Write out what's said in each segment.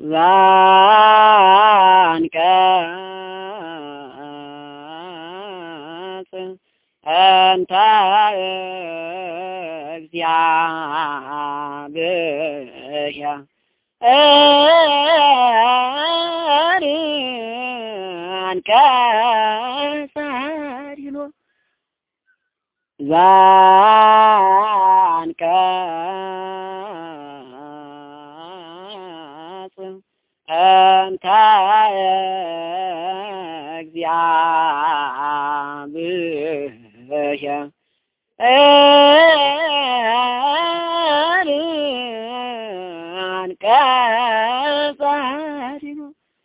ዛንቀጽ እንተ እግዚአብሔር አንቀጽ አሪሎ ዛንቀጽ እንተ እግዚአብሔር አንቀጽ አሪሎ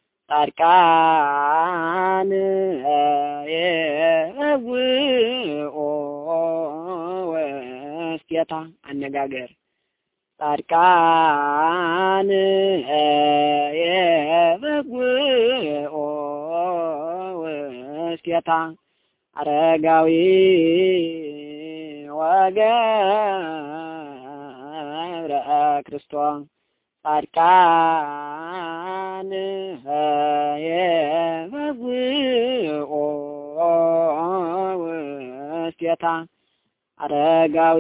ጻድቃን የውኦ ወስቴታ አነጋገር ጻድቃን የውኦ ወስቴታ አረጋዊ ወገብረ ክርስቶስ ጻድቃን የውኦ ወስቴታ አረጋዊ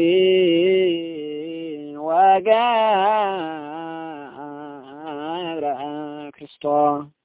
ወገብረ ክርስቶስ